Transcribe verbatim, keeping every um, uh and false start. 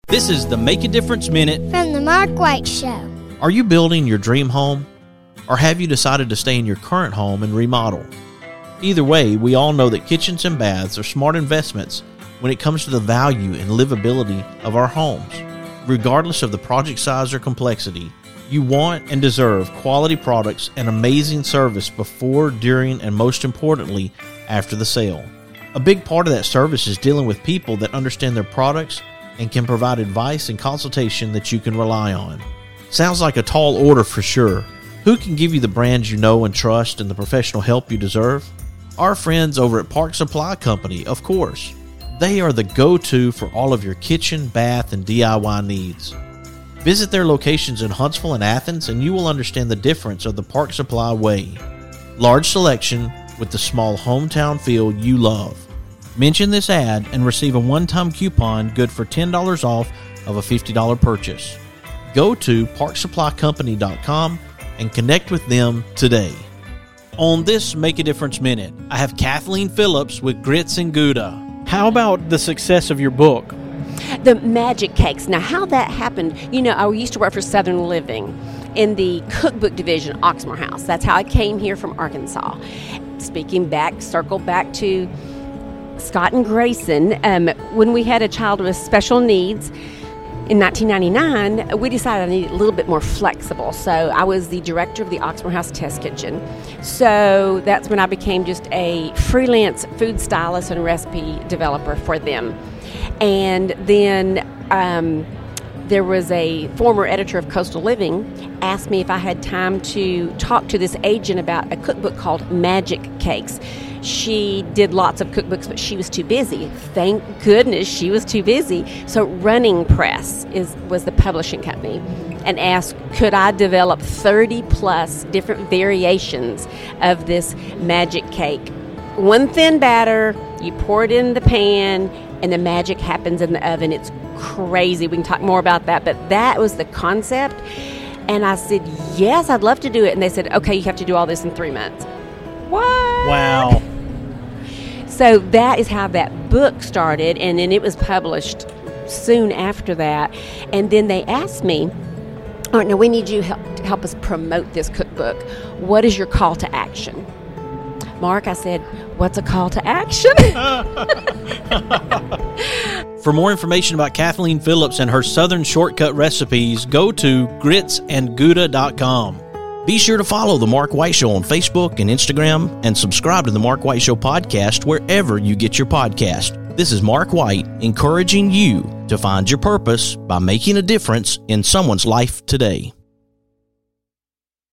This is the Make a Difference Minute from the Mark White Show. Are you building your dream home? Or have you decided to stay in your current home and remodel? Either way, we all know that kitchens and baths are smart investments when it comes to the value and livability of our homes. Regardless of the project size or complexity, you want and deserve quality products and amazing service before, during, and most importantly, after the sale. A big part of that service is dealing with people that understand their products and can provide advice and consultation that you can rely on. Sounds like a tall order for sure. Who can give you the brands you know and trust and the professional help you deserve? Our friends over at Park Supply Company, of course. They are the go-to for all of your kitchen, bath, and D I Y needs. Visit their locations in Huntsville and Athens, and you will understand the difference of the Park Supply way. Large selection with the small hometown feel you love. Mention this ad and receive a one-time coupon good for ten dollars off of a fifty dollars purchase. Go to park supply company dot com and connect with them today. On this Make a Difference Minute, I have Kathleen Phillips with Grits and Gouda. How about the success of your book? The magic cakes. Now, how that happened, you know, I used to work for Southern Living in the cookbook division, Oxmoor House. That's how I came here from Arkansas. Speaking back, circle back to Scott and Grayson, um, when we had a child with special needs in nineteen ninety-nine, we decided I needed a little bit more flexible. So I was the director of the Oxmoor House Test Kitchen. So that's when I became just a freelance food stylist and recipe developer for them. And then um, there was a former editor of Coastal Living asked me if I had time to talk to this agent about a cookbook called Magic Cakes. She did lots of cookbooks, but she was too busy. Thank goodness she was too busy. So Running Press is was the publishing company, and asked, could I develop thirty plus different variations of this magic cake? One thin batter, you pour it in the pan, and the magic happens in the oven. It's crazy. We can talk more about that, but that was the concept. And I said, yes, I'd love to do it. And they said, okay, you have to do all this in three months. What? Wow. So that is how that book started, and then it was published soon after that. And then they asked me, all right, now we need you help, to help us promote this cookbook. What is your call to action? Mark, I said, what's a call to action? For more information about Kathleen Phillips and her Southern Shortcut recipes, go to grits and gouda dot com. Be sure to follow The Mark White Show on Facebook and Instagram, and subscribe to The Mark White Show podcast wherever you get your podcast. This is Mark White, encouraging you to find your purpose by making a difference in someone's life today.